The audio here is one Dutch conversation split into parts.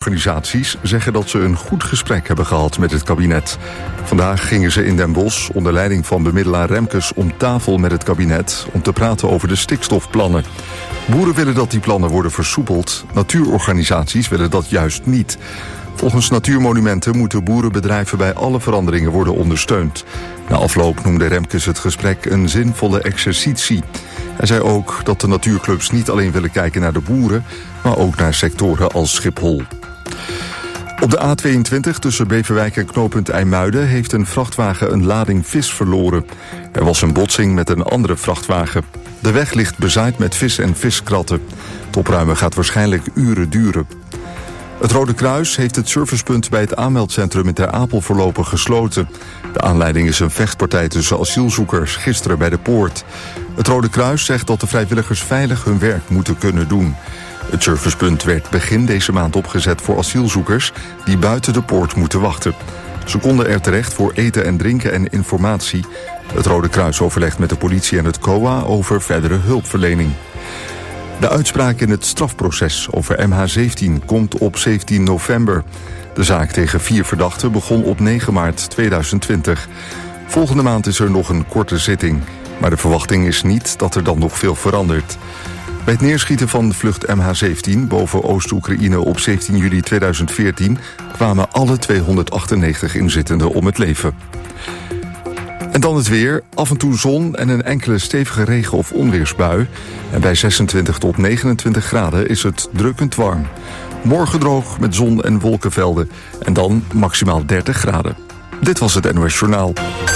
natuurorganisaties zeggen dat ze een goed gesprek hebben gehad met het kabinet. Vandaag gingen ze in Den Bosch onder leiding van bemiddelaar Remkes om tafel met het kabinet om te praten over de stikstofplannen. Boeren willen dat die plannen worden versoepeld. Natuurorganisaties willen dat juist niet. Volgens Natuurmonumenten moeten boerenbedrijven bij alle veranderingen worden ondersteund. Na afloop noemde Remkes het gesprek een zinvolle exercitie. Hij zei ook dat de natuurclubs niet alleen willen kijken naar de boeren, maar ook naar sectoren als Schiphol. Op de A22 tussen Beverwijk en knooppunt IJmuiden heeft een vrachtwagen een lading vis verloren. Er was een botsing met een andere vrachtwagen. De weg ligt bezaaid met vis en viskratten. Het opruimen gaat waarschijnlijk uren duren. Het Rode Kruis heeft het servicepunt bij het aanmeldcentrum in Ter Apel voorlopig gesloten. De aanleiding is een vechtpartij tussen asielzoekers gisteren bij de poort. Het Rode Kruis zegt dat de vrijwilligers veilig hun werk moeten kunnen doen. Het servicepunt werd begin deze maand opgezet voor asielzoekers die buiten de poort moeten wachten. Ze konden er terecht voor eten en drinken en informatie. Het Rode Kruis overlegt met de politie en het COA over verdere hulpverlening. De uitspraak in het strafproces over MH17 komt op 17 november. De zaak tegen 4 verdachten begon op 9 maart 2020. Volgende maand is er nog een korte zitting. Maar de verwachting is niet dat er dan nog veel verandert. Bij het neerschieten van de vlucht MH17 boven Oost-Oekraïne op 17 juli 2014... kwamen alle 298 inzittenden om het leven. En dan het weer. Af en toe zon en een enkele stevige regen- of onweersbui. En bij 26 tot 29 graden is het drukkend warm. Morgen droog met zon en wolkenvelden. En dan maximaal 30 graden. Dit was het NOS Journaal.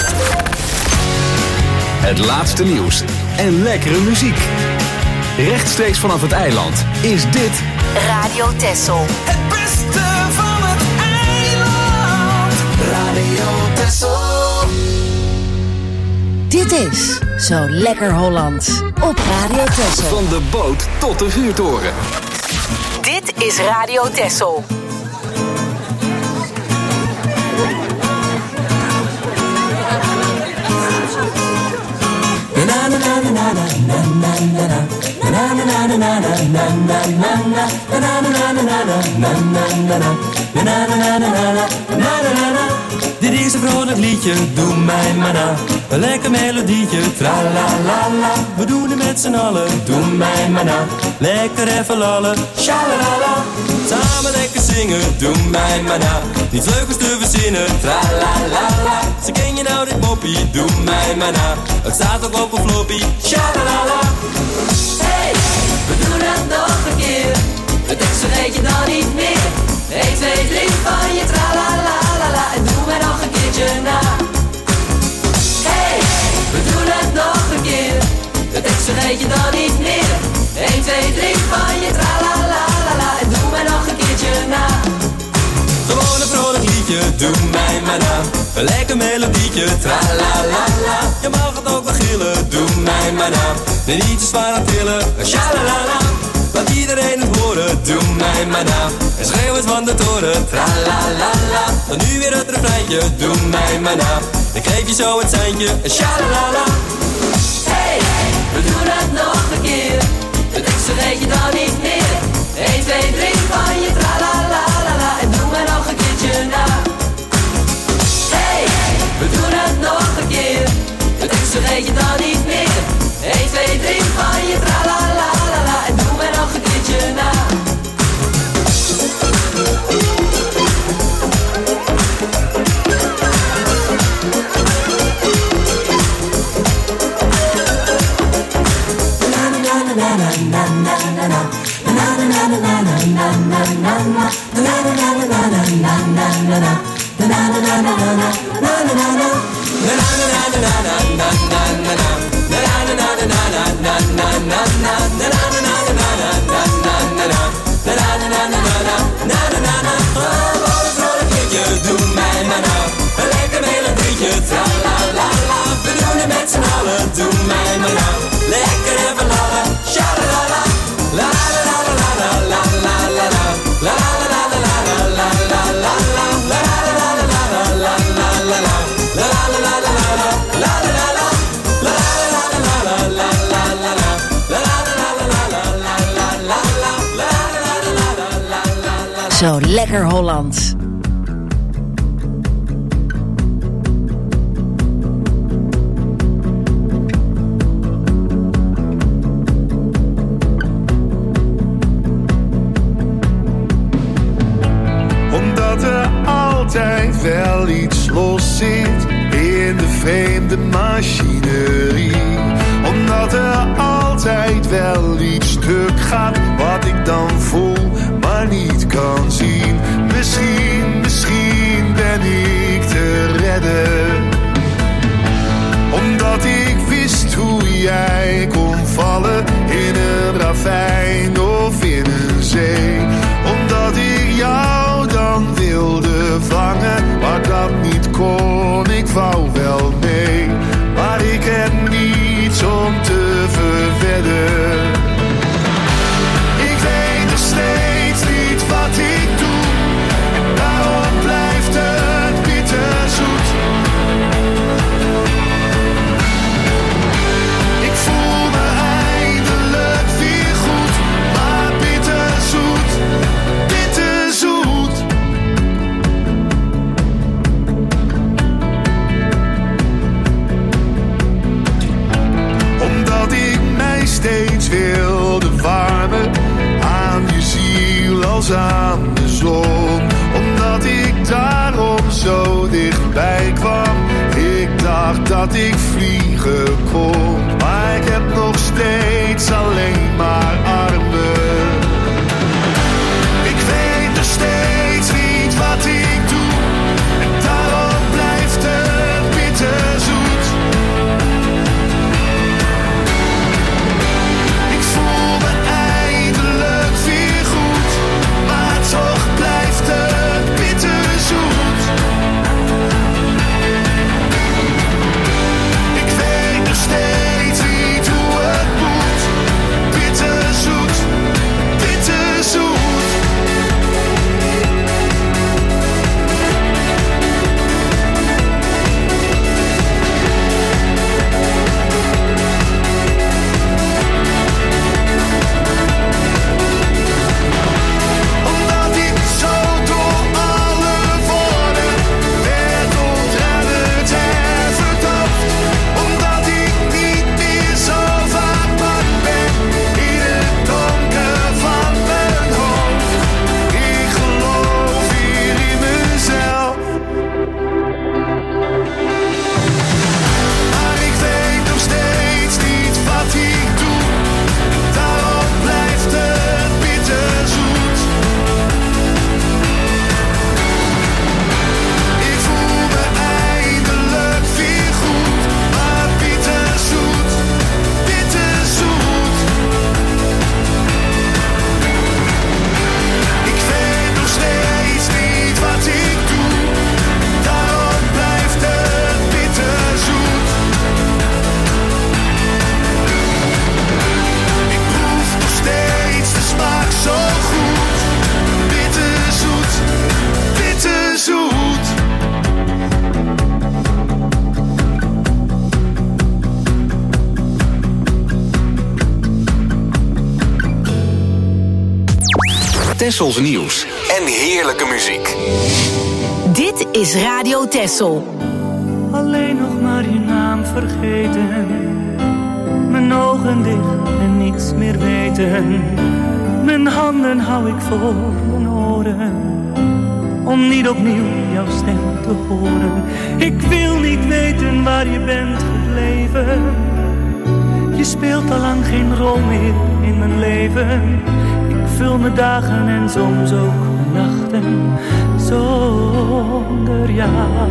Het laatste nieuws en lekkere muziek. Rechtstreeks vanaf het eiland is dit Radio Texel. Het beste van het eiland. Radio Texel. Dit is Zo Lekker Holland op Radio Texel. Van de boot tot de vuurtoren. Dit is Radio Texel. Dit is een vrolijk liedje, doe mij maar na. Een lekker melodietje, tra-la-la-la. We doen het met z'n allen, doe mij maar na. Lekker even lallen, sha-la-la-la. Samen lekker zingen, doe mij maar na. Niet vleugels te verzinnen, tra-la-la-la. Ze ken je nou dit moppie, doe mij maar na. Het staat ook op een floppy, sha-la-la-la. Hey, we doen het nog een keer. Het tekst vergeet je dan niet meer. 1, 2, 3 van je tra-la-la-la-la. En doe mij nog een keertje na. Hey, we doen het nog een keer. De tekst vergeet je dan niet meer. 1, 2, 3 van je tra-la-la-la-la. En doe mij nog een keertje na. Gewoon een vrolijk liedje, doe mij maar na. Een lekker melodietje, tra-la-la-la. Je mag het ook wel gillen, doe mij maar na. Nee, niet te zwaar aan tillen, sha-la-la-la. Laat iedereen het horen, doe mij maar na. En schreeuw eens van de toren, tra-la-la-la. Dan nu weer het refreintje, doe mij maar na. Ik geef je zo het seintje, sha-la-la-la. Hey, we doen het nog een keer. De tekst vergeet je dan niet meer. 1, 2, 3 van je tra-la-la-la-la. En doe mij nog een keertje na. Hey, we doen het nog een keer. De tekst vergeet je dan niet meer. 1, 2, 3 van je tra-la-la-la-la. En doe mij nog een keertje na. Doe mij maar na, een lekker melodietje, tra-la-la-la. We doen het met z'n allen, doe mij maar na. Lekker even lallen, sha-la-la-la. La-la-la-la-la-la-la-la-la. La-la-la-la-la-la-la-la-la. Zo lekker Holland. Omdat er altijd wel iets los zit in de vreemde machinerie. Omdat er altijd wel iets stuk gaat wat ik dan voel, maar niet kan zien. Misschien ben ik te redden. Omdat ik wist hoe jij kon vallen in een ravijn of in een zee. Omdat ik jou dan wilde vangen, maar dat niet kon. Ik wou wel mee, maar ik heb niets om te verwedden. Ik weet nog steeds niet wat ik doe, en daarom blijft het bitterzoet. Ik voel me eindelijk weer goed, maar bitterzoet, bitterzoet. Omdat ik mij steeds wilde warmen aan je ziel als aan de zon. Omdat ik daarom zo dichtbij kwam. Ik dacht dat ik vliegen kon, maar ik heb nog steeds alleen maar armen. Ik weet nog steeds niet wat ik doe, en daarom blijft het bitterzoet. Ik voel me eindelijk weer goed, maar toch blijft het bitterzoet. Ik weet nog steeds niet hoe het moet. Bitterzoet, bitterzoet. Omdat ik zo door alle woorden werd ontrennend en verdacht. Omdat ik niet meer zo vaak bang ben in het donker van mijn hoofd. Ik geloof hier in mezelf, maar ik weet nog steeds niet wat ik doe. Daarom blijft het bitterzoet. Ik voel me eindelijk weer goed, maar bitterzoet, bitterzoet. Ik weet nog steeds niet wat ik doe. Daarom blijft het bitterzoet. Ik proef nog steeds de smaak zo goed. Bitterzoet, bitterzoet. Tessels nieuws en heerlijke muziek. Dit is Radio Tessel. Alleen nog maar je naam vergeten. Mijn ogen dicht en niets meer weten. Mijn handen hou ik voor mijn oren, om niet opnieuw jouw stem te horen. Ik wil niet weten waar je bent gebleven. Je speelt al lang geen rol meer in mijn leven. Ik vul mijn dagen en soms ook mijn nachten zonder jou.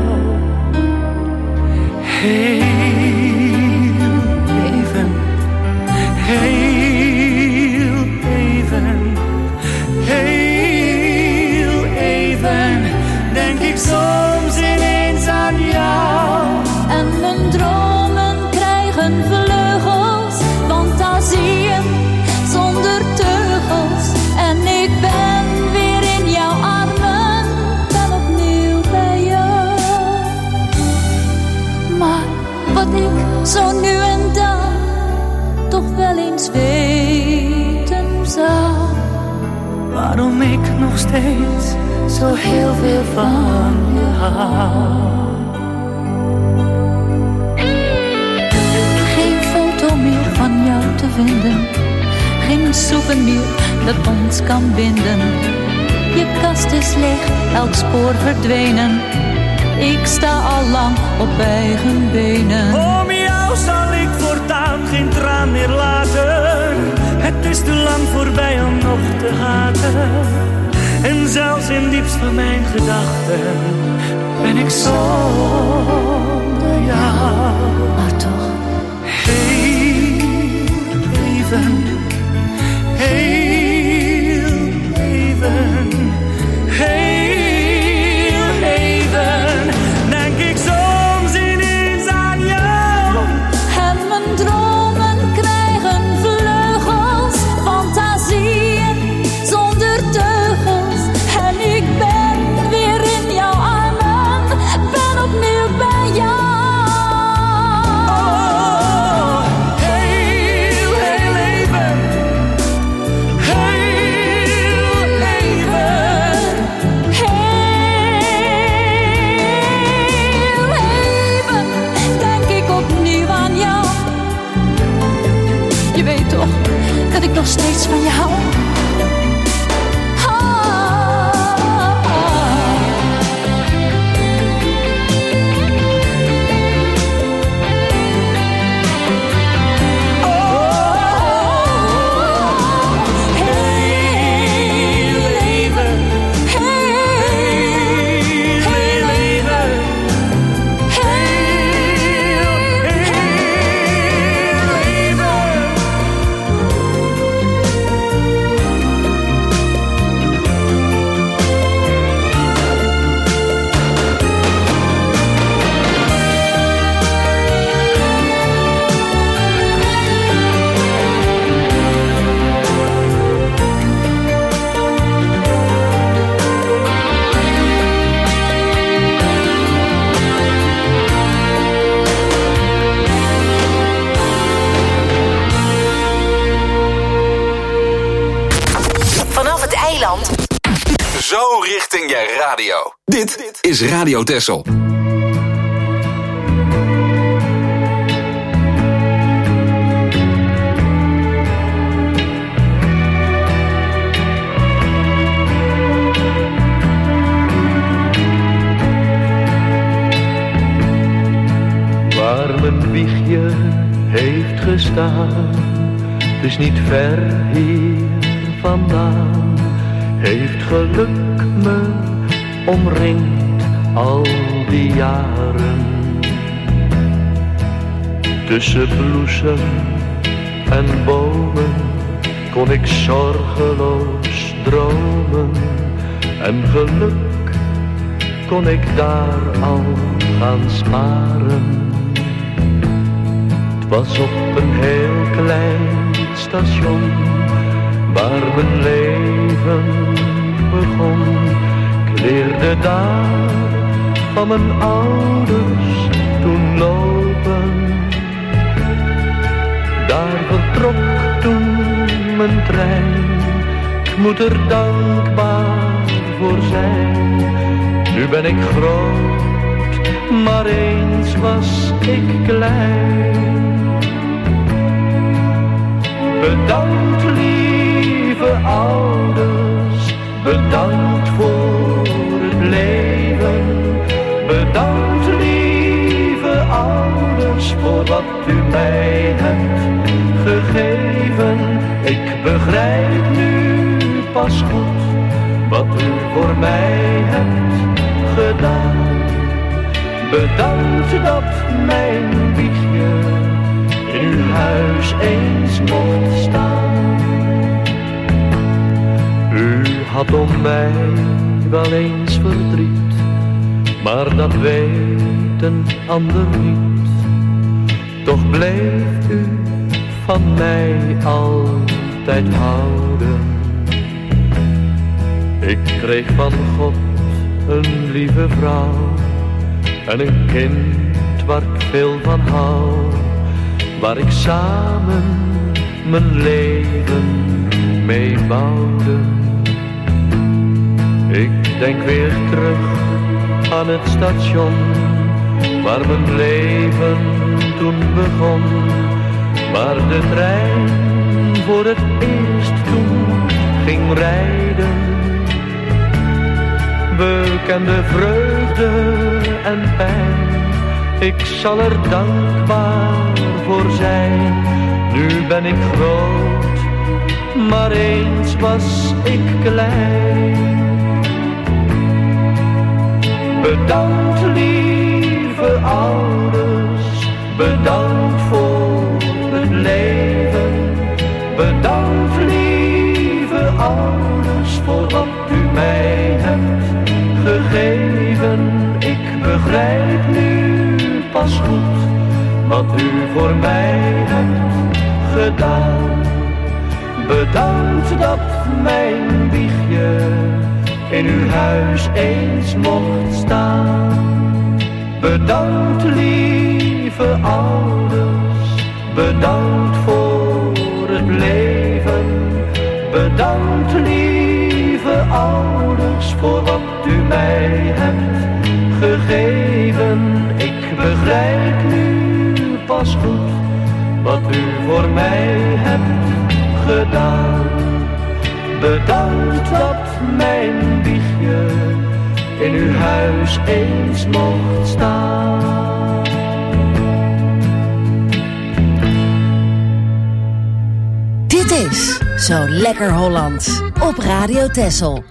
Heel even, heel even, heel even, denk ik soms ineens aan jou. En mijn dromen krijgen vleugels, fantasieën zonder teugels. En ik ben weer in jouw armen, ben opnieuw bij jou. Maar wat ik zo nu en dan toch wel eens weet, steeds zo heel veel van je hou. Geen foto meer van jou te vinden, geen souvenir dat ons kan binden. Je kast is leeg, elk spoor verdwenen. Ik sta al lang op eigen benen. Om jou zal ik voortaan geen traan meer laten. Het is te lang voorbij om nog te haten. En zelfs in diepst van mijn gedachten ben ik zonder jou. Maar toch, heel even, heel even, heel even, denk ik soms ineens aan jou. en mijn dromen krijgen vleugels, fantasieën zonder teugels. En ik ben weer in jouw armen, ben opnieuw bij jou. Dat ik nog steeds van je hou. Zo richting je radio. Dit is Radio Texel. Waar mijn wiegje heeft gestaan, dus niet ver hier vandaan, heeft geluk me omringd al die jaren. Tussen bloesem en bomen kon ik zorgeloos dromen. En geluk kon ik daar al gaan sparen. Het was op een heel klein station waar mijn leven begon. Ik leerde daar van mijn ouders toen lopen. Daar vertrok toen mijn trein. Ik moet er dankbaar voor zijn. Nu ben ik groot, maar eens was ik klein. Bedankt lieve ouders, bedankt voor het leven. Bedankt lieve ouders voor wat u mij hebt gegeven. Ik begrijp nu pas goed wat u voor mij hebt gedaan. Bedankt dat mijn wiegje in uw huis eens mocht staan. U had om mij wel eens verdriet, maar dat weet een ander niet. Toch bleef u van mij altijd houden. Ik kreeg van God een lieve vrouw en een kind waar ik veel van hou, waar ik samen mijn leven mee bouwde. Ik denk weer terug aan het station waar mijn leven toen begon, waar de trein voor het eerst toen ging rijden. We kenden vreugde en pijn, ik zal er dankbaar voor zijn. Nu ben ik groot, maar eens was ik klein. Bedankt lieve ouders, bedankt voor het leven. Bedankt lieve ouders voor wat u mij hebt gegeven. Ik begrijp nu pas goed wat u voor mij hebt gedaan. Bedankt dat mijn wiegje in uw huis eens mocht staan. Bedankt lieve ouders, bedankt voor het leven. Bedankt lieve ouders voor wat u mij hebt gegeven. Ik begrijp nu pas goed wat u voor mij hebt gedaan. Bedankt dat mijn wiegje in uw huis eens mocht staan. Dit is Zo Lekker Holland op Radio Texel.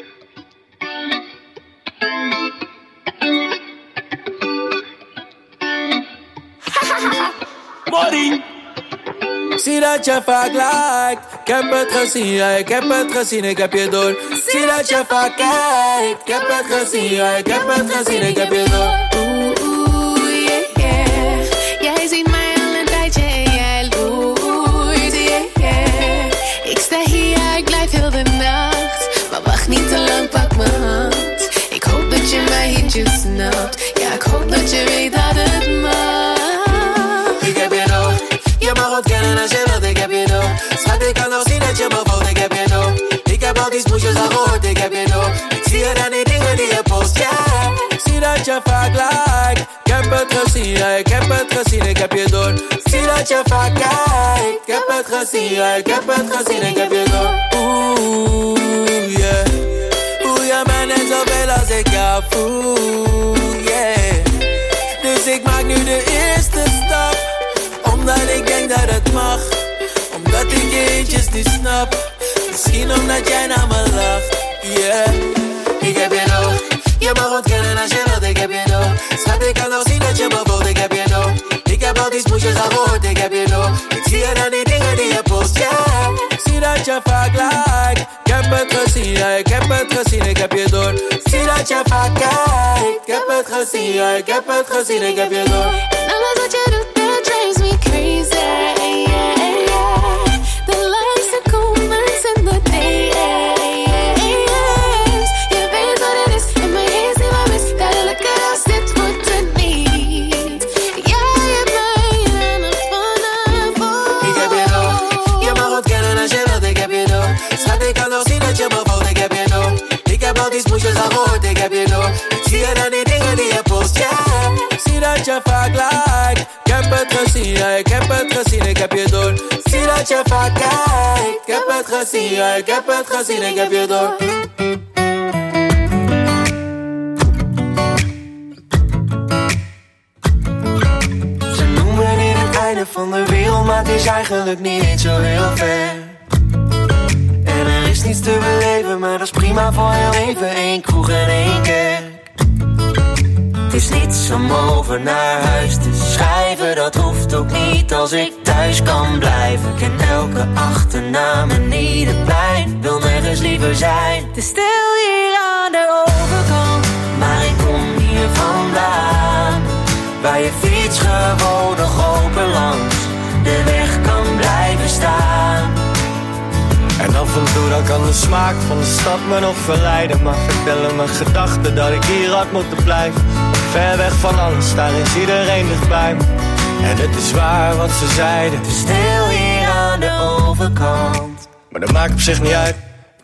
Morning. Zie dat je vaak lijkt. Ik heb het gezien, ja, ik heb het gezien, ik heb je door. Zie dat je vaak kijkt. Ik heb het gezien, ja, ik heb het gezien, ik heb je door. Oeh, yeah, yeah. Jij ziet mij al een tijdje en jij loert, yeah, yeah. Ik sta hier, ik blijf heel de nacht. Maar wacht niet te lang, pak mijn hand. Ik hoop dat je mij hiertje snapt. Ja, ik hoop dat je weet dat het mag. Ik heb je door. Je mag ontkennen als je wilt, ik heb je door. Schat, ik kan nog zien dat je me voelt, ik heb je door. Ik heb al die smoesjes al gehoord, ik heb je door. Ik zie je dan die dingen die je post, yeah. Zie dat je vaak lijkt. Ik heb het gezien, ja, ik heb het gezien, ik heb je door. Zie dat je vaak kijkt. Ik heb het gezien, ja, ik heb het gezien, ik heb je door. Oeh, yeah. Voel je mij net zoveel als ik jou voel, yeah. Dus ik maak nu de eerste stap, omdat ik denk dat het mag. Omdat ik je eentjes niet snap. Misschien omdat jij naar me lacht, yeah. Ik heb je nog. Je mag ontkennen als je wilt, ik heb je nog. Schat, ik kan nog zien dat je me voelt, ik heb je nog. Ik heb al die smoesjes al gehoord, ik heb je nog. Ik zie je dan die dingen die je post, yeah. Zie dat je vaak lijkt. Ik heb het gezien, ja, ik heb het gezien, ik heb je door. Zie dat je vaak kijkt. Ik heb het gezien, ja, ik heb het gezien, ik heb je door. En alles wat je doet, that drives me crazy, yeah, yeah. The lights, the comments and the days. Je weet wat het is, en mijn is niet wat mis. Duidelijk als dit wordt het niet. Jij hebt mij aan het vanavond. Ik heb je nog. Je mag ontkennen als je wilt, ik heb je nog. Schat, ik kan nog zien dat je me voelt, ik heb je nog. Ik heb al die smoesjes al gehoord, ik heb je nog. Ik zie je dan die dingen die je post, yeah. Zie dat je vaak lijkt. Ik heb het gezien, ja, ik heb het gezien, ik heb je door. Zie dat je vaak kijkt. Ik heb het gezien, ja, ik heb het gezien, ik heb je door. Ze noemen dit het einde van de wereld, maar het is eigenlijk niet zo heel ver. En er is niets te beleven, maar dat is prima voor heel even. 1 kroeg en 1 kerk. Het is niets om over naar huis te schrijven. Dat hoeft ook niet als ik thuis kan blijven. Ik ken elke achternaam en ieder plein. Wil nergens liever zijn. Het is stil hier aan de overkant, maar ik kom hier vandaan. Waar je fiets gewoon nog open langs de weg kan blijven staan. En af en toe dan kan de smaak van de stad me nog verleiden. Maar vertellen mijn gedachten dat ik hier had moeten blijven. Ver weg van alles, daar is iedereen dichtbij me. En het is waar wat ze zeiden. Het is stil hier aan de overkant, maar dat maakt op zich niet uit. Ik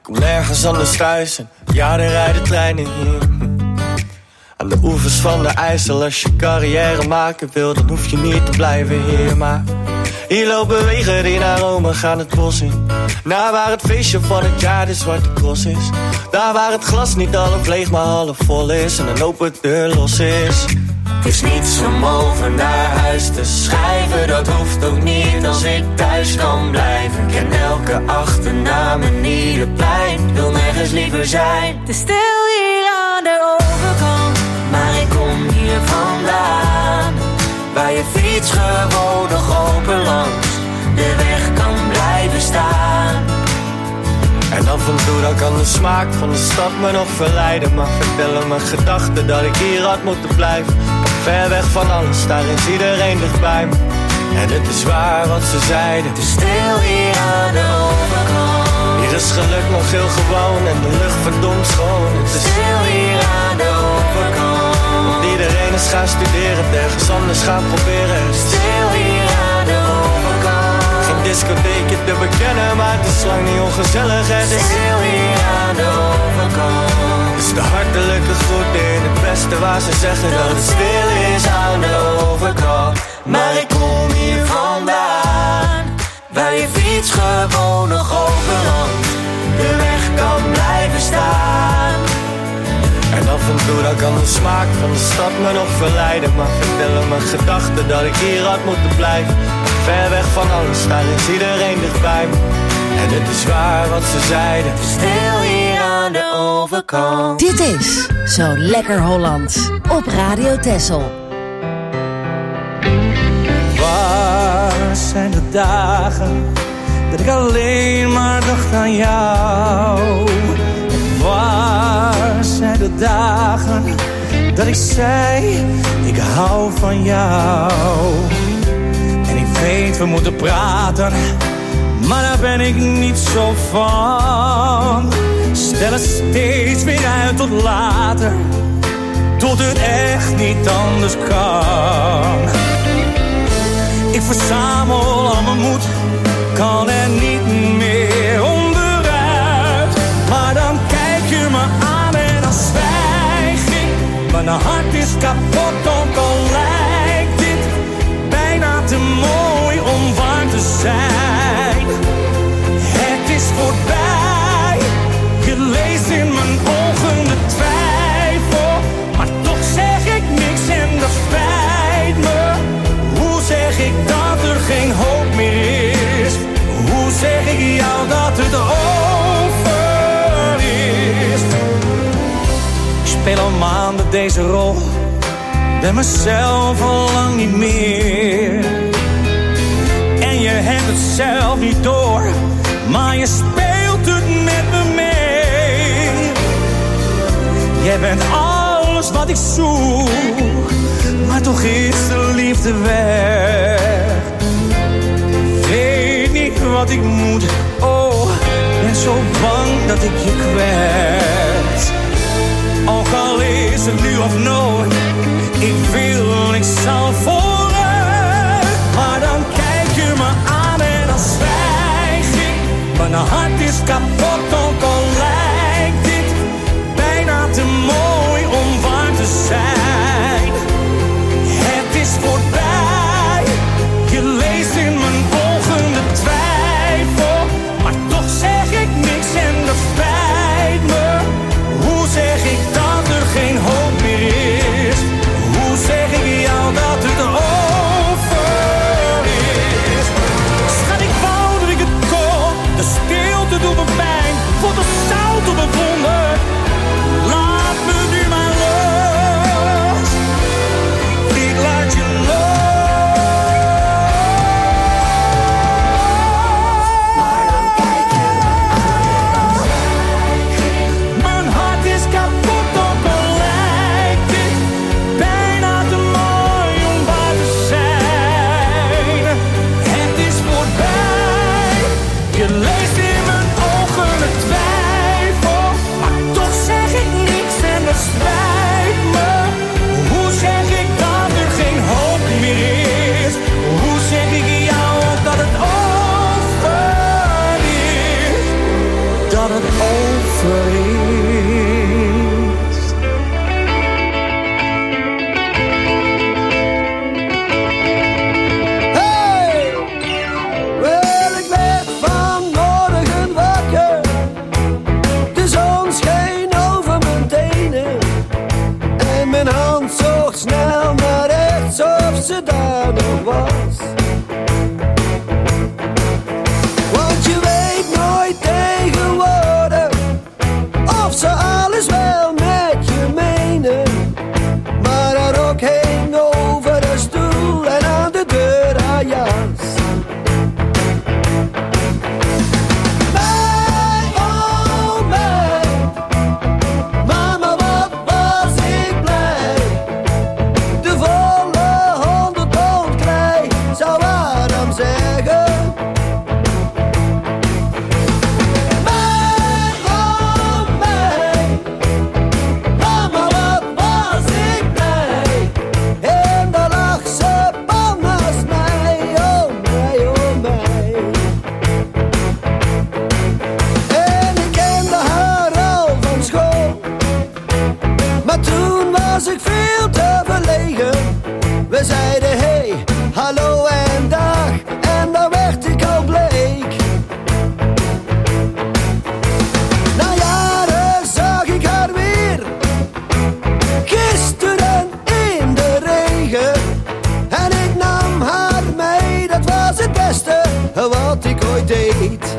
kom nergens anders thuis en ja, er rijden treinen hier. Aan de oevers van de IJssel, als je carrière maken wil, dan hoef je niet te blijven hier. Maar hier lopen wegen die naar Rome gaan het bos in. Naar waar het feestje van het jaar de Zwarte Cross is. Daar waar het glas niet half leeg maar half vol is en een open deur los is. Het is niets om over naar huis te schrijven, dat hoeft ook niet als ik thuis kan blijven. Ik ken elke achternaam en ieder plein, wil nergens liever zijn. Het is stil hier aan de overkant, maar ik kom hier vandaan, waar je fiets gewoon nog open langs de weg kan blijven staan. En af en toe dan kan de smaak van de stad me nog verleiden, maar vertellen mijn gedachten dat ik hier had moeten blijven. Ver weg van alles, daar is iedereen dichtbij me. En het is waar wat ze zeiden, het is stil hier aan de overkant. Hier is geluk nog heel gewoon en de lucht verdomd schoon. Het is stil hier aan de overkant. Want iedereen is gaan studeren, ergens anders gaan proberen. Stil hier aan de overkant. Geen discotheekje te bekennen, maar het is lang niet ongezellig. Het is stil hier aan de overkant. Dus de hartelijke groeten in het beste waar ze zeggen dat het stil is aan de overkant. Maar ik kom hier vandaan, waar je fiets gewoon nog open langs de weg kan blijven staan. En af en toe dan kan de smaak van de stad me nog verleiden, maar vertellen mijn gedachten dat ik hier had moeten blijven. Ver weg van alles, daar is iedereen dichtbij me. En het is waar wat ze zeiden, stil hier aan de overkant. Dit is Zo Lekker Holland op Radio Texel. Waar zijn de dagen dat ik alleen maar dacht aan jou? En waar zijn de dagen dat ik zei, ik hou van jou? En ik weet we moeten praten, maar daar ben ik niet zo van. Stel het steeds weer uit tot later, tot het echt niet anders kan. Ik verzamel al mijn moed, kan er niet meer onderuit. Maar dan kijk je me aan en dan zwijg ik. Mijn hart is kapot, ook al lijkt dit bijna te mooi om waar te zijn. Het is voorbij, je leest in mijn ogen de twijfel. Maar toch zeg ik niks en dat spijt me. Hoe zeg ik dat er geen hoop meer is? Hoe zeg ik jou dat het over is? Ik speel al maanden deze rol, ben mezelf al lang niet meer. En je hebt het zelf niet door, maar je speelt het met me mee. Jij bent alles wat ik zoek, maar toch is de liefde weg. Weet niet wat ik moet, oh, ben zo bang dat ik je kwijt. Ook al is het nu of nooit, ik wil, ik zal vooruit. Maar dan kijk je me aan en dan zwijg ik. Mijn hart is kapot, ook al lijkt dit bijna te mooi om waar te zijn. Het is voorbij, je leest in mijn ogen de twijfel. Maar toch zeg ik niks en dat spijt me. Hoe zeg ik dat er geen hoop meer is? Hoe zeg ik jou dat het over is? Schat, ik wou dat ik het kon, de stilte doet me pijn. ze daar nog was. Want je weet nooit tegenwoordig of ze alles wel met je menen. Maar haar rok hing over de stoel en aan de deur haar jas. We zeiden hey, hallo en dag, en dan werd ik al bleek. Na jaren zag ik haar weer, gisteren in de regen. En ik nam haar mee, dat was het beste wat ik ooit deed.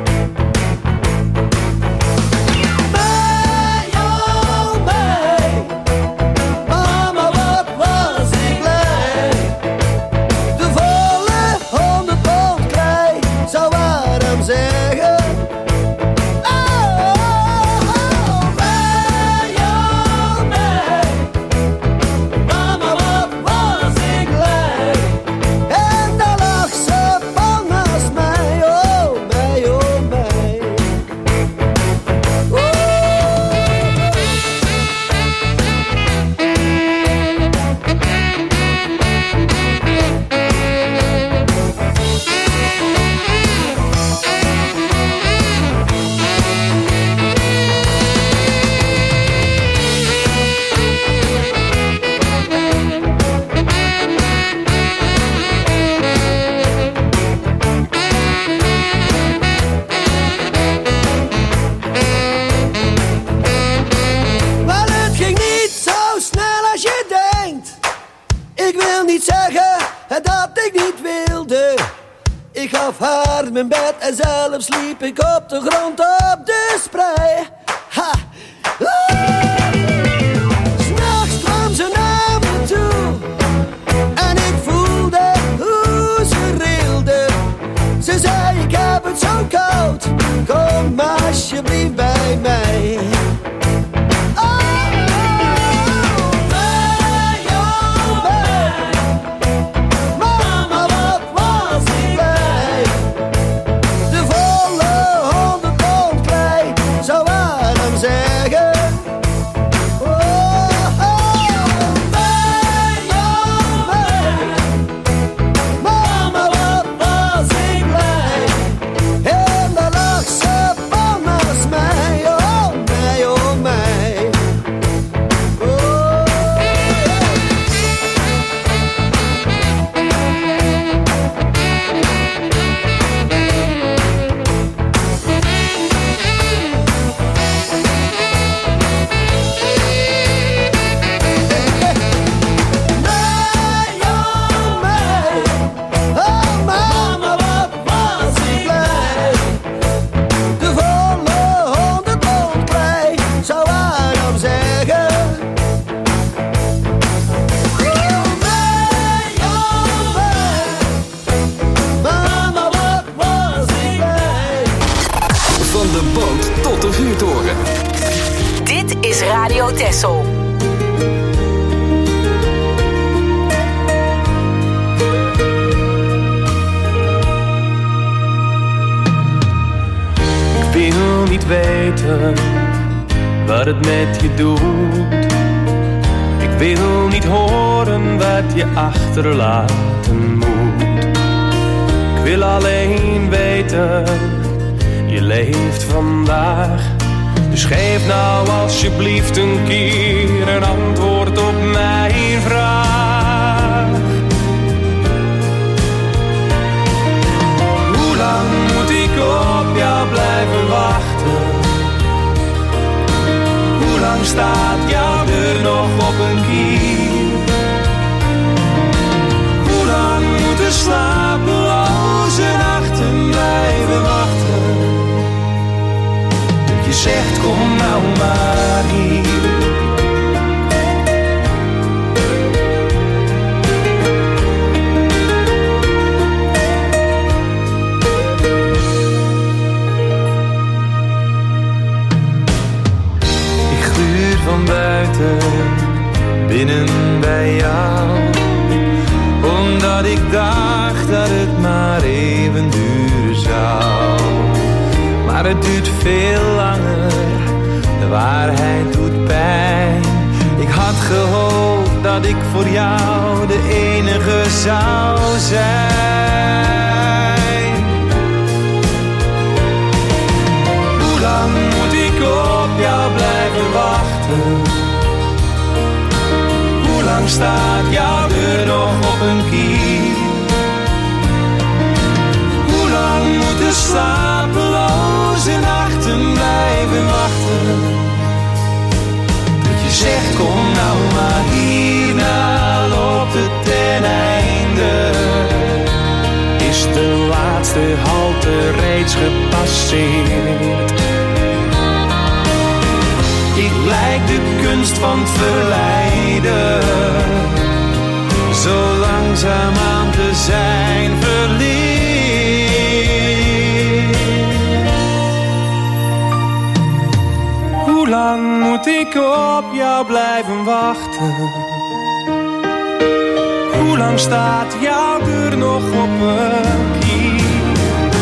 Mijn bed en zelf sliep ik op de grond op de sprei. Ha! S'nachts kwam ze naar me toe en ik voelde hoe ze rilde. Ze zei ik heb het zo koud, kom maar alsjeblieft bij mij. Dit is Radio Texel. Ik wil niet weten wat het met je doet. Ik wil niet horen wat je achterlaten moet. Ik wil alleen weten, je leeft vandaag. Dus geef nou alsjeblieft een keer een antwoord op mijn vraag. Hoe lang moet ik op jou blijven wachten? Hoe lang staat jouw deur nog op een kier? maar hier. Ik gluur van buiten, binnen bij jou, omdat ik dacht dat het maar even duren zou. Maar het duurt veel langer, de waarheid doet pijn. Ik had gehoopt dat ik voor jou de enige zou zijn. Hoe lang moet ik op jou blijven wachten? Hoe lang staat jouw deur nog op een kier? Hoe lang moeten slapeloze nachten blijven wachten? Dat je zegt kom nou maar hierna op het ten einde. Is de laatste halte reeds gepasseerd? Ik lijk de kunst van het verleiden, zo langzaamaan te zijn verleerd. Hoe lang moet ik op jou blijven wachten? Hoe lang staat jouw deur nog op een kier?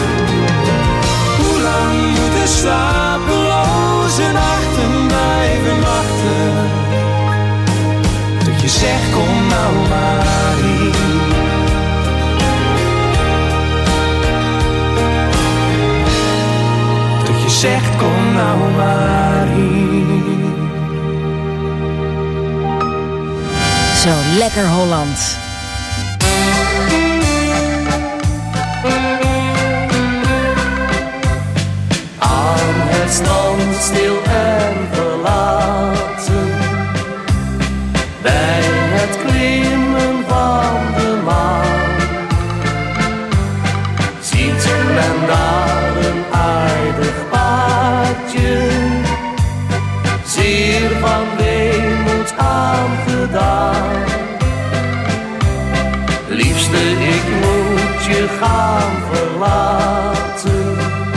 Hoe lang moeten slapeloze nachten blijven wachten? Dat je zegt kom nou maar hier. Dat je zegt kom nou maar hier. Zo lekker Holland. Aan het strand stil en verlaten, bij het klimmen van de maan, ziet men daar een aardig paardje, zeer van weemoed aangedaan. Liefste, ik moet je gaan verlaten.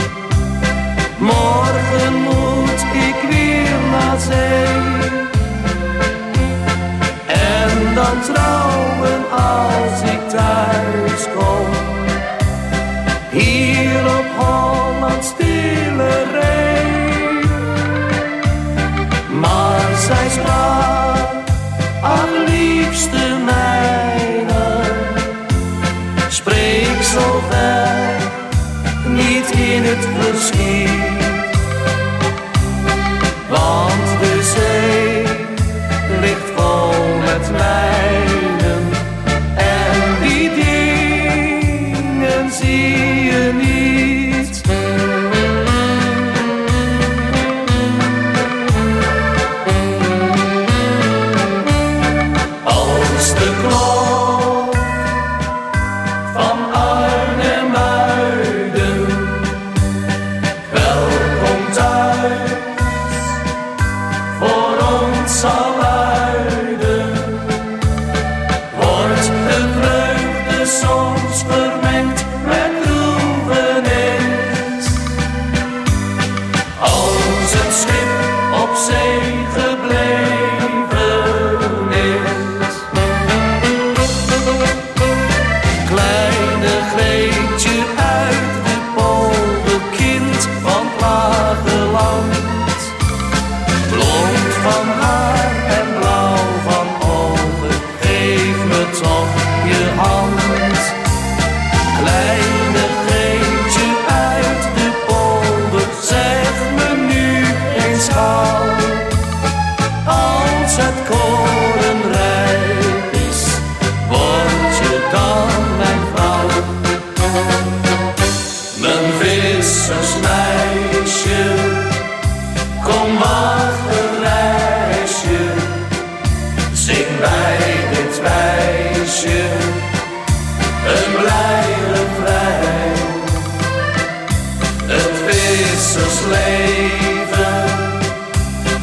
Morgen moet ik weer naar zee en dan trouwen als ik thuis kom. Hier op Holland stille ree. Maar zij sprak, ach liefste mijne, spreek zo ver, niet in het verschiet. Want de zee ligt vol met mijnen en die dingen zie je niet. Als de klok van Arnhem-Muiden welkom thuis voor ons zal luiden, wordt de vreugde soms vermengd met droevenis. Als het schip op zee gebleven is. Kleine Greetje uit de polder, kind van het lage land, blond van haar en blauw van ogen, geef me toch je hand. Kleine Greetje uit de polder, zeg me nu eens gauw, als het koren rijp is, word je dan mijn vrouw. Mijn vissersmeisje, kom wacht een reisje, zing bij dit wijsje een blij refrein. Het vissersleven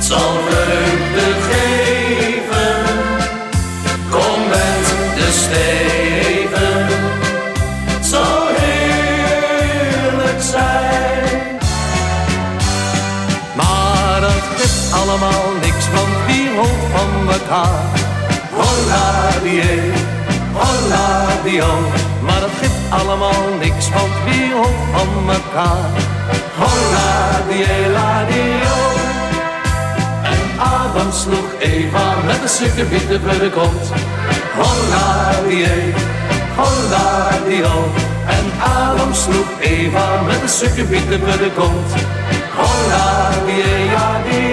elkaar. Holla die, holla die, maar het geeft allemaal niks, want wie houdt van elkaar. Holla die, la die, en Adam sloeg Eva met een suikerbieten voor de kont. Holla die, en Adam sloeg Eva met een suikerbieten voor de kont. Holla die, ja die,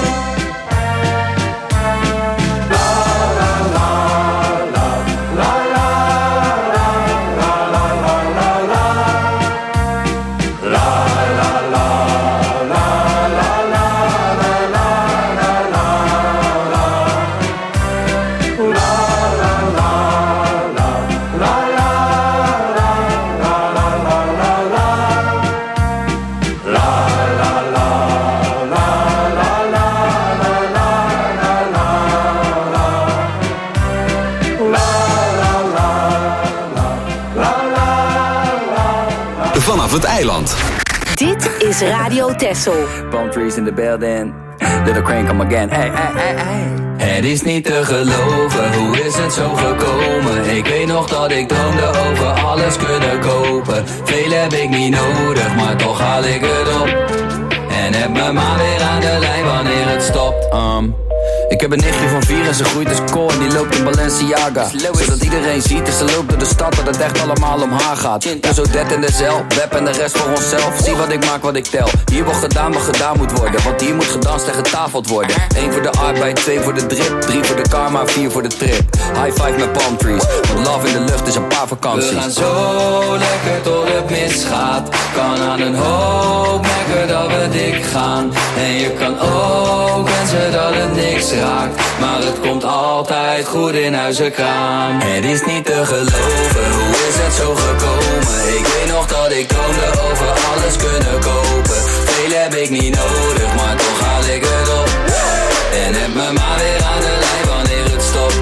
Vanaf het eiland. Dit is Radio Texel. Palm trees in the building. Little Crane come again. Hey, hey, hey, hey. Het is niet te geloven, hoe is het zo gekomen? Ik weet nog dat ik droomde over alles kunnen kopen. Veel heb ik niet nodig, maar toch haal ik het op. En heb me maar weer aan de lijn wanneer het stopt. Ik heb een nichtje van 4 en ze groeit als kool en die loopt in Balenciaga. Zodat iedereen ziet en ze loopt door de stad dat het echt allemaal om haar gaat. Dus zo dat in de cel, web en de rest voor onszelf. Zie wat ik maak, wat ik tel. Hier wordt gedaan wat gedaan moet worden, want hier moet gedanst en getafeld worden. 1 voor de arbeid, 2 voor de drip, 3 voor de karma, 4 voor de trip. High five met palm trees, want love in de lucht is een paar vakanties. We gaan zo lekker tot het misgaat. Kan aan een hoop merken dat we dik gaan. En je kan ook wensen dat het niks raakt, maar het komt altijd goed in huizenkraam. Het is niet te geloven, hoe is het zo gekomen? Ik weet nog dat ik droomde over alles kunnen kopen. Veel heb ik niet nodig, maar toch haal ik het op. En heb me maar weer aan de lijn wanneer het stopt.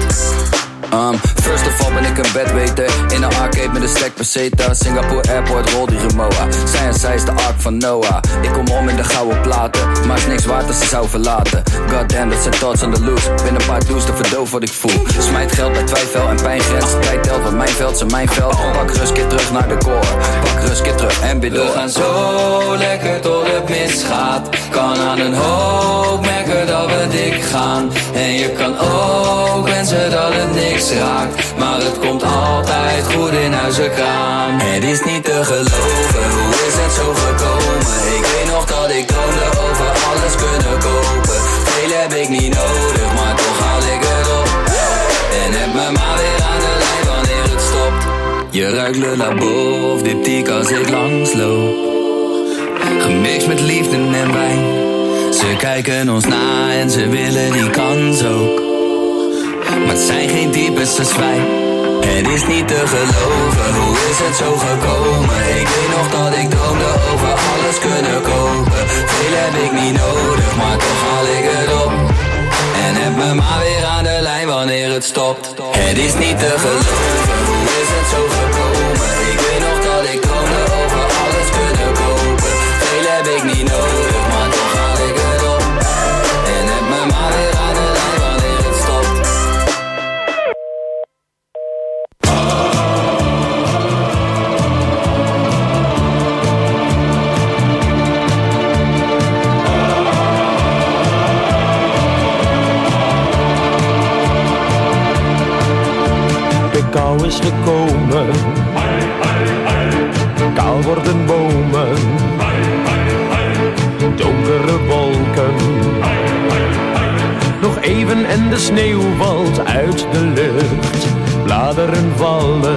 First of all ben ik een bedweter. In een arcade met een stack peseta. Singapore Airport, rol die Remoa. Zij is de ark van Noah. Ik kom om in de gouden platen, maar is niks waard als ze zou verlaten. Goddamn, dat zijn thoughts on the loose. Binnen een paar do's te verdoof wat ik voel. Smijt geld bij twijfel en pijngrens. Tijd telt, want mijn veld zijn mijn veld. Pak rust, keer terug naar de core. Pak rust, keer terug en bid door. We gaan zo lekker tot het misgaat. Kan aan een hoop merken dat we dik gaan. En je kan ook wensen dat het niks raakt, maar het komt altijd goed in huizenkraam. Het is niet te geloven, hoe is het zo gekomen? Ik weet nog dat ik droomde over alles kunnen kopen. Veel heb ik niet nodig, maar toch haal ik het op. En heb me maar weer aan de lijn wanneer het stopt. Je ruikt Le Labo of diptyque als ik langsloop. Gemixt met liefde en wijn. Ze kijken ons na en ze willen die kans ook. Maar het zijn geen types als wij. Het is niet te geloven, hoe is het zo gekomen? Ik weet nog dat ik droomde over alles kunnen kopen. Veel heb ik niet nodig, maar toch haal ik het op. En heb me maar weer aan de lijn wanneer het stopt. Het is niet te geloven, hoe is het zo gekomen? Ik weet nog dat ik droomde over alles kunnen kopen. Veel heb ik niet nodig, maar toch haal ik het op. En heb me maar weer aan de lijn wanneer het stopt. De kou is gekomen, kaal worden bomen, donkere wolken. Nog even en de sneeuw valt uit de lucht, bladeren vallen.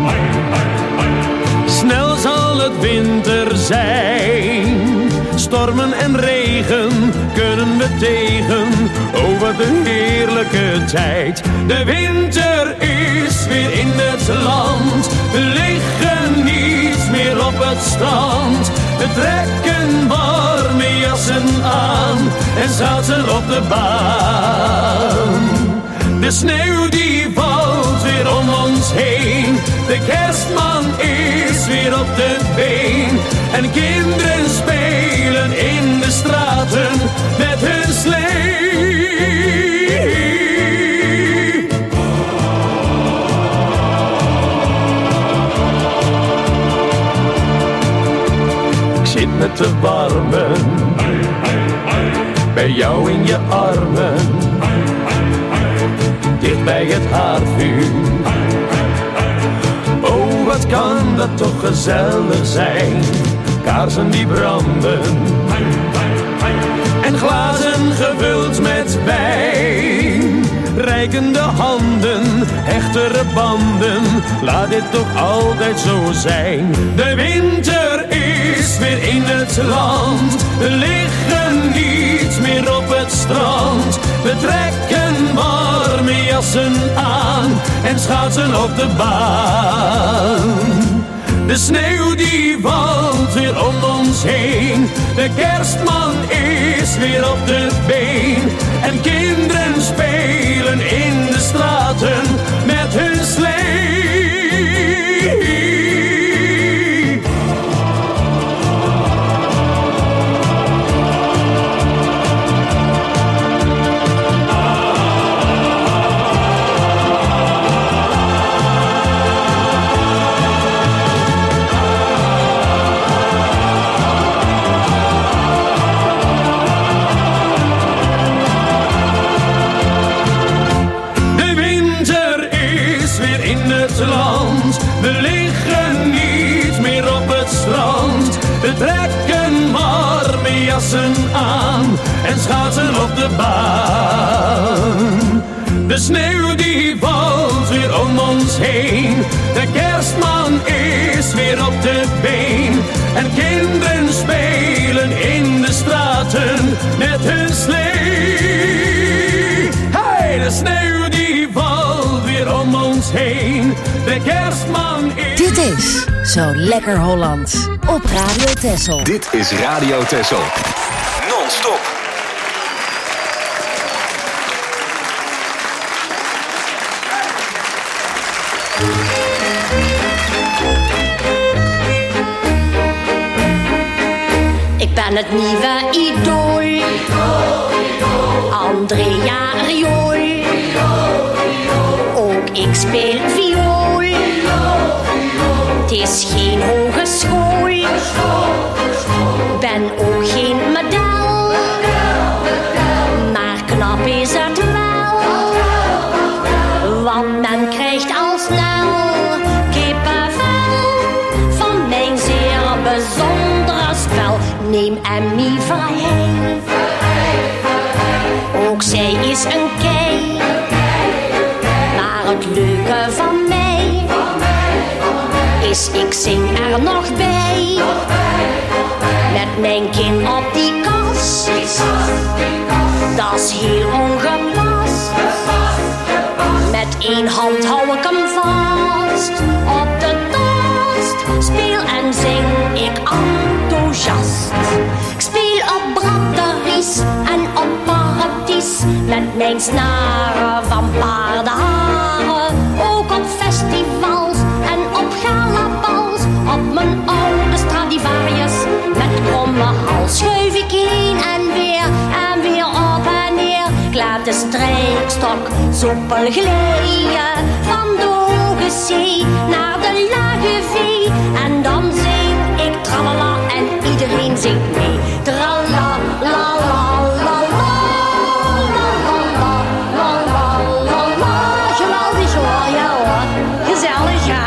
Snel zal het winter zijn, stormen en regen kunnen we tegen. Oh, wat een heerlijke tijd. De winter is weer in het land, we liggen niet meer op het strand. We trekken warme jassen aan en zaten op de baan. De sneeuw die valt weer om ons heen, de kerstman is weer op de been. En kinderen spelen in de straten met hun slee. me te warmen. Bij jou in je armen, dicht bij het haardvuur. Oh, wat kan dat toch gezellig zijn. Kaarsen die branden en glazen gevuld met wijn. Reikende handen, hechtere banden, laat dit toch altijd zo zijn. De winter is weer in het land, we liggen niet meer op het strand. We trekken warme jassen aan en schaatsen op de baan. De sneeuw die valt weer om ons heen. De kerstman is weer op de been. En kinderen spelen in de straten met hun slee. We liggen niet meer op het strand. We trekken warme jassen aan en schaatsen op de baan. De sneeuw die valt weer om ons heen. De kerstman is weer op de been. En kinderen spelen in de straten met hun slee. Hey, de sneeuw die valt weer om ons heen. De kerstman is... Dit is Zo Lekker Holland op Radio Texel. Dit is Radio Texel. Non-stop. Ik ben het nieuwe idool. Andrea Riool. Ook ik speel viool. Het is geen hogeschool. Ben ook geen model. Maar knap is het wel. Want men krijgt al snel kippenvel van mijn zeer bijzondere spel. Neem Emmy Verheij. Ook zij is een kei. Maar het leuke van mij is, ik zing er nog bij. Met mijn kin op die kas. Dat is heel ongepast. Met één hand hou ik hem vast. Op de tast speel en zing ik enthousiast. Ik speel op braderies en op paradies. Met mijn snaren van paardenharen. Ook op festivals en op galabals. Op mijn oude Stradivarius met kromme hals schuif ik heen en weer op en neer. Ik laat de strijkstok soepel glijden van de hoge zee naar de lage vee. En dan zing ik tralala en iedereen zingt mee. Tralala, la la la la. Geweldig hoor, ja hoor. Gezellig, ja.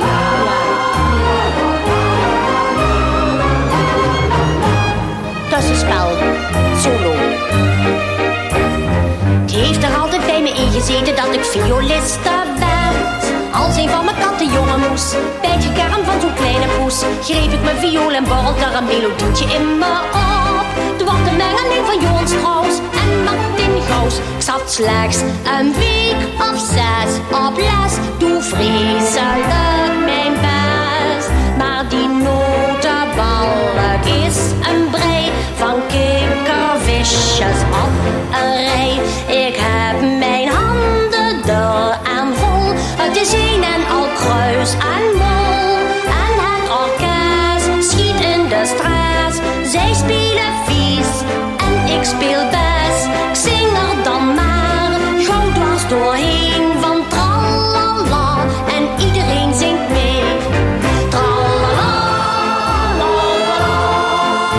Tussenspel, solo. Het heeft er altijd bij me ingezeten dat ik violiste werd. Als een van mijn katten jongen moes, bij het gekerm van zo'n kleine poes, greep ik mijn viool en borrelde er een melodietje in me op. Het was de mengeling van Johan Strauss en Martin Gauss. Ik zat slechts een week of 6 op les, doe vreselijk mijn best. Maar die notenbalk is een brei van kikkervisjes op een rij. Ik heb mijn handen dun en vol, het is een en al kruis en mol. En het orkest schiet in de stress, zij spelen vies en ik speel best. Ik zing er dan maar gauw dwars doorheen van tralala en iedereen zingt mee. Tralala, la la la.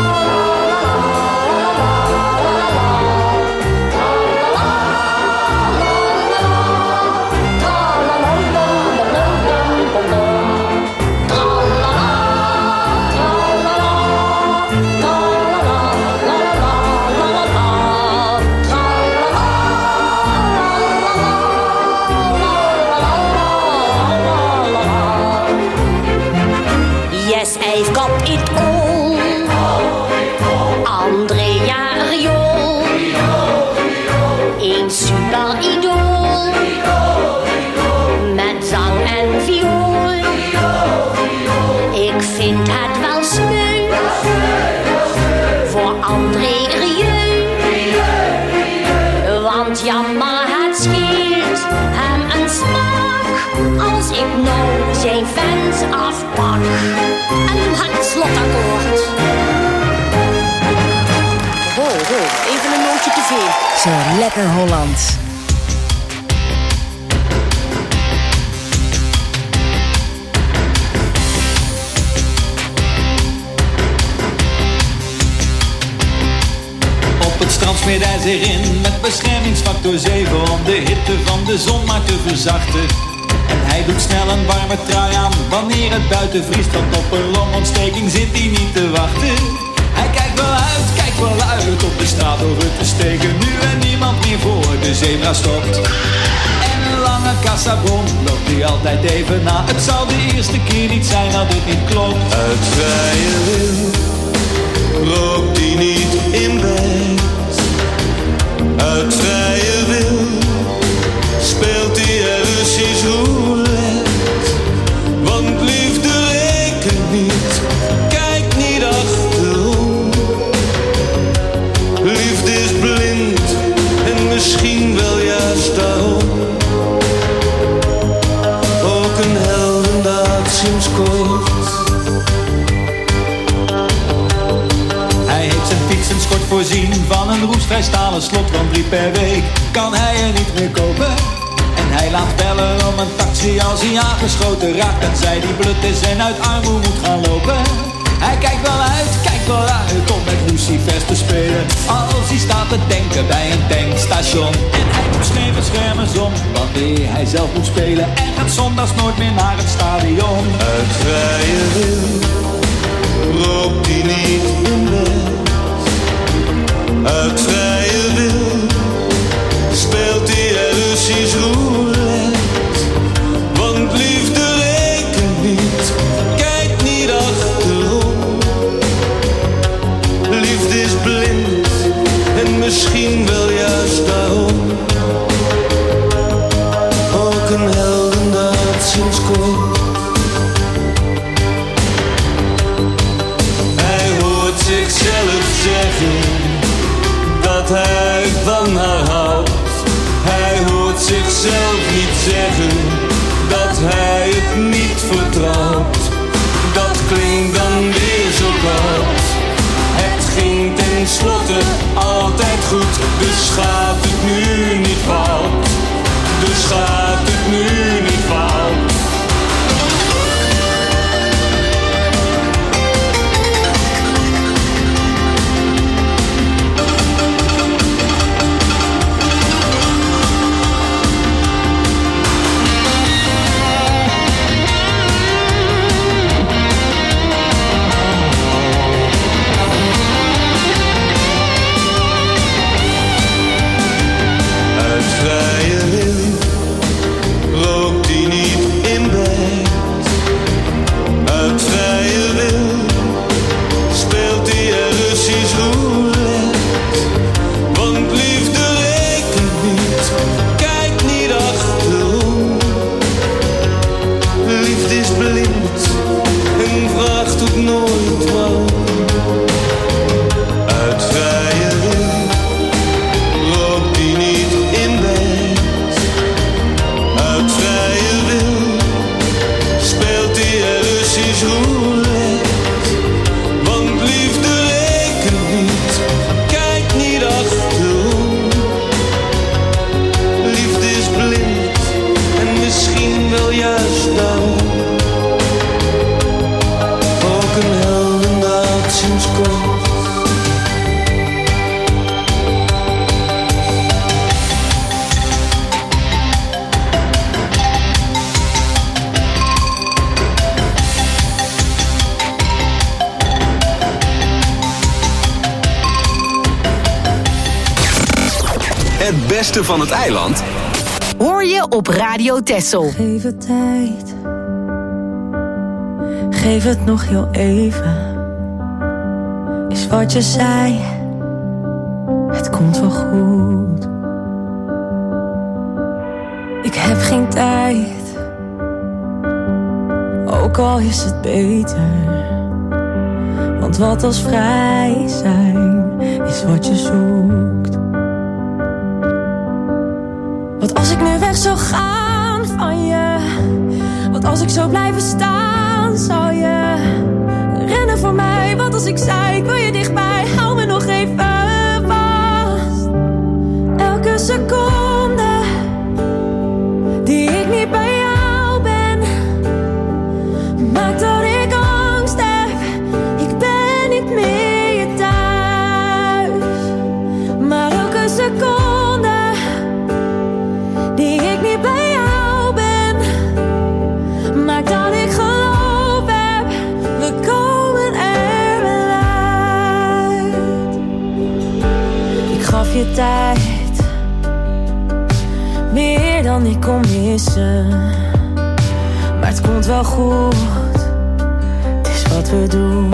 verkeerd hem een smaak als ik nou zijn fans afpak. En het slotakkoord. Ho, even een nootje te veel. Zo lekker Hollands. Op het strand smeert hij zich in met beschermingsfactor 7 om de hitte van de zon maar te verzachten. En hij doet snel een warme trui aan wanneer het buiten vriest, want op een longontsteking zit hij niet te wachten. Hij kijkt wel uit op de straat over te steken, nu en niemand meer voor de zebra stopt. En een lange kassabon loopt hij altijd even na. Het zal de eerste keer niet zijn dat het niet klopt. Uit vrije wil rookt hij niet in bed. Uit vrije wil speelt hij Russisch roulette. Want liefde rekent niet, kijk niet achterom. Liefde is blind en misschien wel juist daarom. Ook een heldendaad sinds kort. Hij heeft zijn fietsenskort voorzien van een roestvrij stalen slot, want 3 per week kan hij er niet meer kopen. En hij laat bellen om een taxi als hij aangeschoten raakt, tenzij die blut is en uit armoede moet gaan lopen. Hij kijkt wel uit om met lucifers te spelen, als hij staat te denken bij een tankstation. En hij moet schermen om wanneer hij zelf moet spelen, en gaat zondags nooit meer naar het stadion. Uit vrije wil rookt hij niet in bed. Uit vrije wil speelt hij Russisch roulette. Want liefde rekent niet, kijk niet achterom. Liefde is blind en misschien wel juist daarom. Ook een heldendaad sinds kort. Hij hoort zichzelf zeggen dat hij van haar houdt. Hij hoort zichzelf niet zeggen dat hij het niet vertrouwt. Dat klinkt dan weer zo koud. Het ging tenslotte altijd goed, dus gaat het nu niet fout. Dus gaat het nu niet fout. Vrije wil rookt hij niet in bed. Uit vrije wil speelt hij Russisch roulette. Want liefde rekent niet, kijk niet achterom. Liefde is blind en vraagt ook nooit waarom. Uit vrije wil rookt hij niet in bed. Uit vrije wil speelt hij Russisch roulette. Want liefde rekent niet, kijk niet achterom. Liefde is blind en misschien wel juist daarom. Ook een heldendaad sinds kort. Het beste van het eiland hoor je op Radio Texel. Geef het tijd. Geef het nog heel even. Is wat je zei. Het komt wel goed. Ik heb geen tijd. Ook al is het beter. Want wat als vrij zijn is wat je zoekt. Wat als ik nu weg zou gaan van je, wat als ik zou blijven staan, zou je rennen voor mij? Wat als ik zei, ik wil je dichtbij, hou me nog even vast. Elke seconde die ik niet bij jou ben, maakt dat ik angst heb. Ik ben niet meer je thuis. Maar elke seconde die ik niet bij jou ben, maakt dat ik geloof heb, we komen er wel uit. Ik gaf je tijd, meer dan ik kon missen. Maar het komt wel goed, het is wat we doen.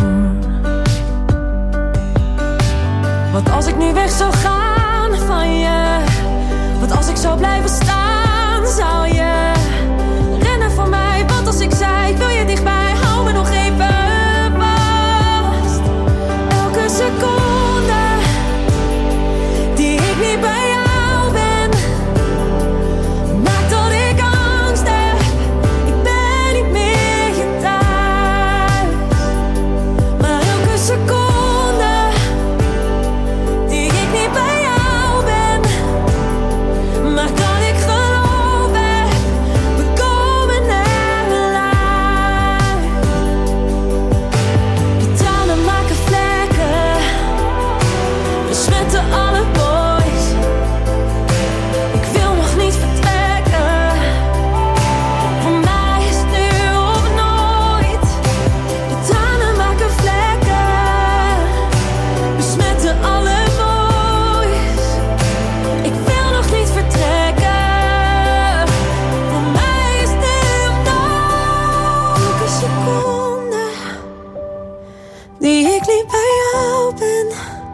Wat als ik nu weg zou gaan van je, wat als ik zou blijven staan, zou je rennen voor mij? Wat als ik zei, ik wil je dichtbij, hou me nog even vast. Elke seconde die ik niet bij jou ben, maakt dat ik angst heb. Ik ben niet meer je thuis. Maar elke seconde die ik niet bij jou ben, maakt dat ik geloof heb, we komen er wel uit. Je tranen maken vlekken, besmetten alle boys. Ik wil nog niet vertrekken, voor mij is het nu of nooit. Je tranen maken vlekken, besmetten alle boys. Ik wil nog niet vertrekken, voor mij is het nu of nooit. Elke seconde die ik niet bij jou ben,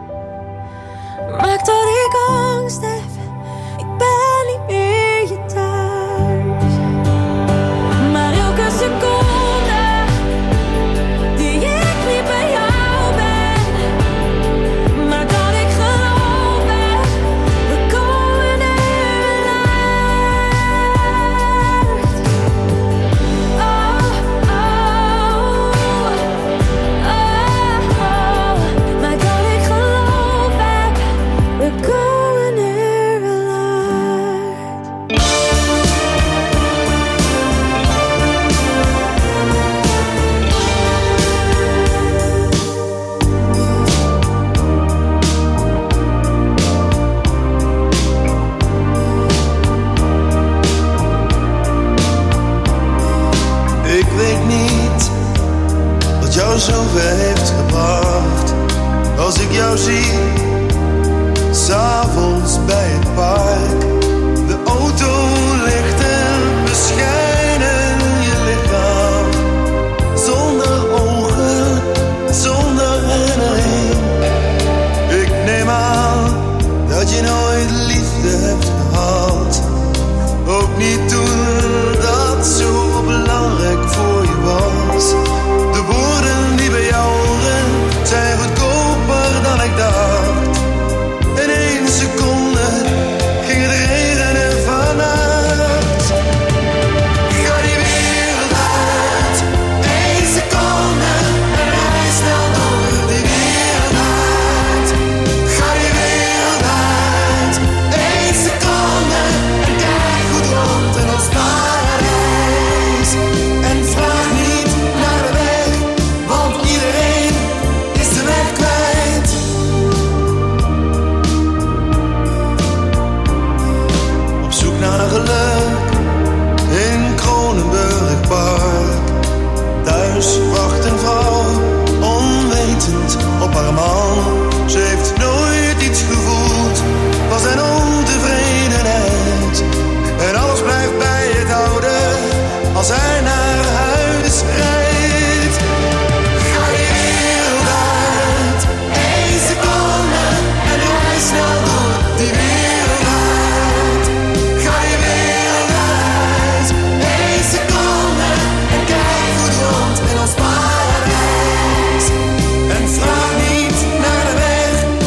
maakt dat ik angst heb. Ik ben niet meer je thuis. Maar elke seconde die ik niet bij jou ben, maakt dat ik geloof heb, we komen er wel uit. Oh, oh, oh, maakt dat ik geloof heb, we komen er wel uit. Ik weet niet wat jou zover heeft gebracht. Als ik jou zie, 's avonds bij het park. De autolichten beschijnen je lichaam. Zonder ogen, zonder herinnering. Ik neem aan dat je nooit liefde hebt gehad. Ook niet toen dat zo belangrijk voor je was. De woorden die bij jou horen zijn goedkoper dan ik dacht. In 1 seconde ging het regenen vannacht. Ga die wereld uit, 1 seconde en rij snel door die wereld uit. Ga die wereld uit, 1 seconde en kijk goed rond in ons paradijs. En vraag niet naar de weg, want iedereen is de weg kwijt. Op zoek naar een geluk in Kronenburg Park. Thuis wacht een vrouw, onwetend op haar man. Ze heeft nooit iets gevoeld van zijn ontevredenheid. En alles blijft bij het oude als hij naar huis rijdt. Ga die wereld uit, 1 seconde en rij snel door die wereld uit. Ga die wereld uit, 1 seconde en kijk goed rond in ons paradijs. En vraag niet naar de weg,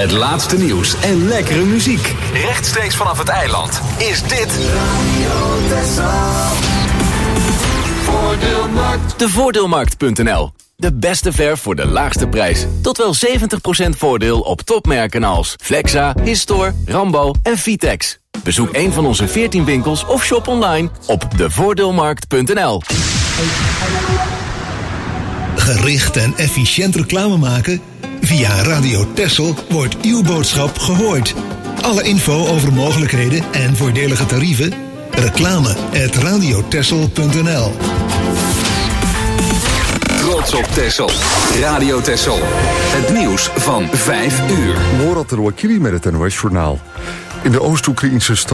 Het laatste nieuws en lekkere muziek. Rechtstreeks vanaf het eiland is dit Voordeelmarkt. de Voordeelmarkt.nl. De beste verf voor de laagste prijs. Tot wel 70% voordeel op topmerken als Flexa, Histor, Rambo en Vitex. Bezoek een van onze 14 winkels of shop online op devoordeelmarkt.nl. Gericht en efficiënt reclame maken? Via Radio Texel wordt uw boodschap gehoord. Alle info over mogelijkheden en voordelige tarieven? reclame@radiotexel.nl. Trots op Texel. Radio Texel. Het nieuws van 5 uur. Morat Rouakili met het NOS-journaal. In de Oost-Oekraïnse stad